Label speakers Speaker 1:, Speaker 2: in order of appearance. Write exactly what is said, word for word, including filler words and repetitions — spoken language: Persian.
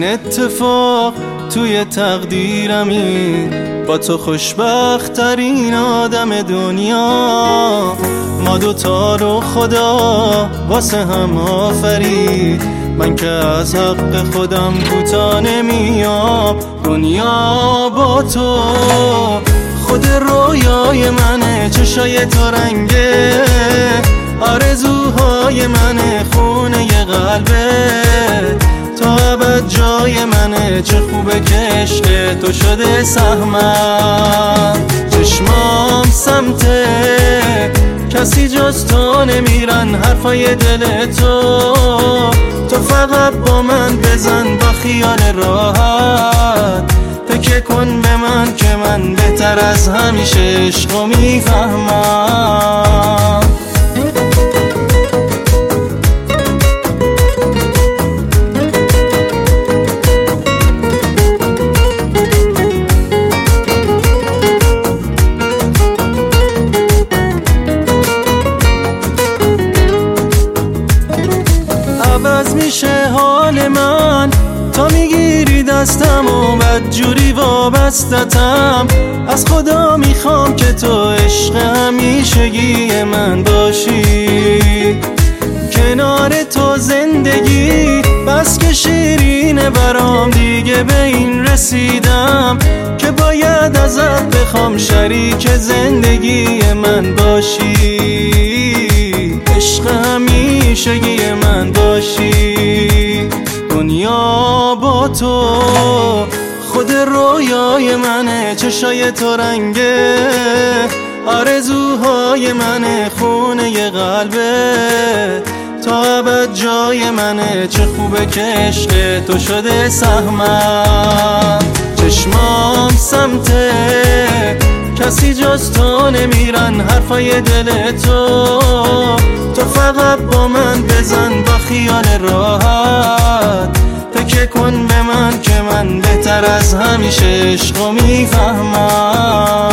Speaker 1: اتفاق توی تقدیرمی، با تو خوشبخت ترین آدم دنیا. ما دوتا رو خدا واسه هم آفرید، من که از حق خودم کوتاه نمیام. دنیا با تو خود رویای منه، چشای تو رنگه آرزوهای منه، خونه ی قلبه تا ابد جای منه. چه خوبه که عشق تو شده سهمم، چشمام سمته کسی جز تو نمیرن، حرفای دل تو تو فقط با من بزن با خیال راحت. تکیه کن به من که من بهتر از همیشه عشقو میفهمم. عوض میشه حال من تا میگیری دستم و بدجوری وابستتم. از خدا میخوام که تو عشق همیشگی من باشی، کنار تو زندگی بس که شیرینه برام. دیگه به این رسیدم که باید ازت بخوام شریک زندگی من باشی، عشق همیشگی من باشی. دنیا با تو خود رویای منه، چشای تو رنگه آرزوهای منه، خونه ی قلبه تا ابد جای منه. چه خوبه که عشق تو شده سهمم، چشمام سمته کسی جز تو نمیرن، حرفای دل تو تو فقط با من بزن با خیال راحت. تکیه کن به من که من بهتر از همیشه عشقو میفهمم.